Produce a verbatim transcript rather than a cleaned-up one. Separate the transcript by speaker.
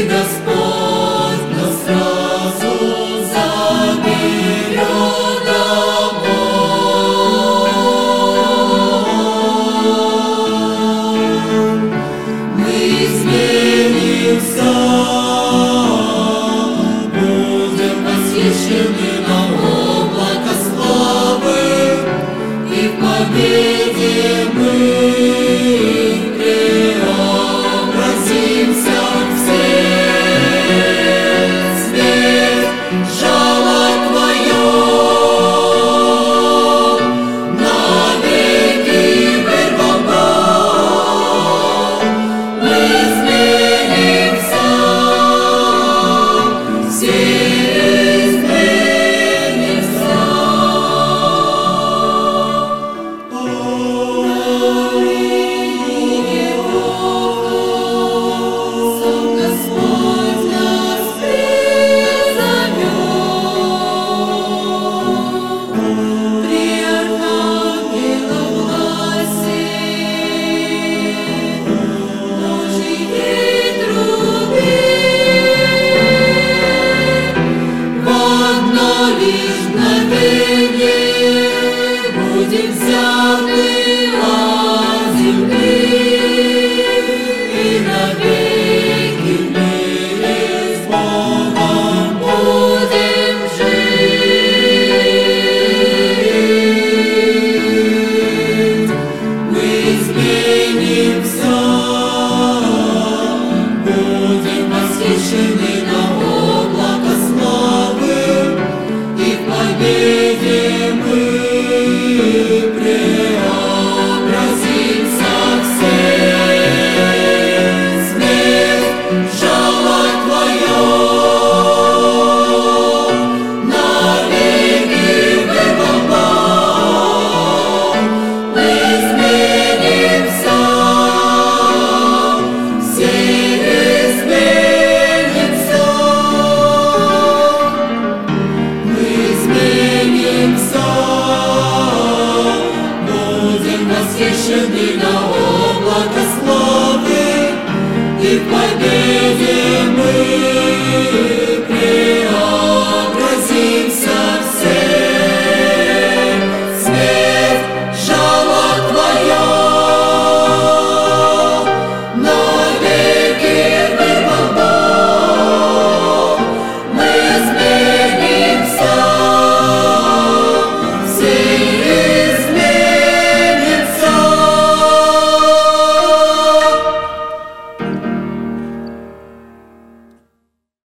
Speaker 1: Господь нас сразу заберет домой. Мы изменимся, будем посвящены на облако славы, и в победе мы преобразимся. Будем взяты от земли, и навеки в мире с Богом будем жить. Мы изменимся, будем посвящены на облако славы, и в победе мы преобразимся все. Смерть, жало твое навеки вырвало. Мы изменимся, все изменимся. Мы изменимся, посвящены на облако славы, и в победе